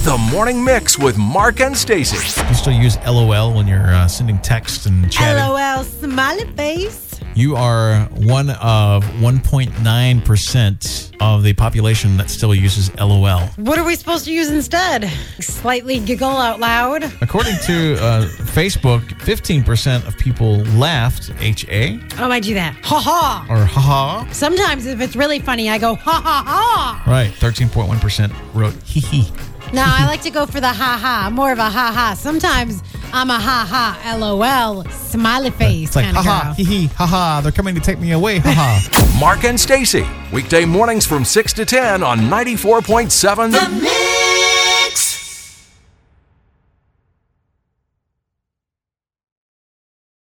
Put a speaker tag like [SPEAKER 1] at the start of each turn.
[SPEAKER 1] The Morning Mix with Mark and Stacey.
[SPEAKER 2] You still use LOL when you're sending text and chatting?
[SPEAKER 3] LOL, smiley face.
[SPEAKER 2] You are one of 1.9% of the population that still uses LOL.
[SPEAKER 3] What are we supposed to use instead? Slightly giggle out loud.
[SPEAKER 2] According to Facebook, 15% of people laughed, H-A,
[SPEAKER 3] Oh, I do that. Ha ha.
[SPEAKER 2] or ha-ha.
[SPEAKER 3] Sometimes if it's really funny, I go ha ha ha.
[SPEAKER 2] Right, 13.1% wrote hee-hee.
[SPEAKER 3] No, I like to go for the ha ha. I'm more of a ha ha. Sometimes I'm a ha ha, LOL, smiley face
[SPEAKER 2] It's like,
[SPEAKER 3] kind of
[SPEAKER 2] ha-ha,
[SPEAKER 3] girl.
[SPEAKER 2] hee-hee, ha-ha, they're coming to take me away, ha-ha.
[SPEAKER 1] Mark and Stacey. Weekday mornings from 6 to 10 on 94.7
[SPEAKER 4] The Mix.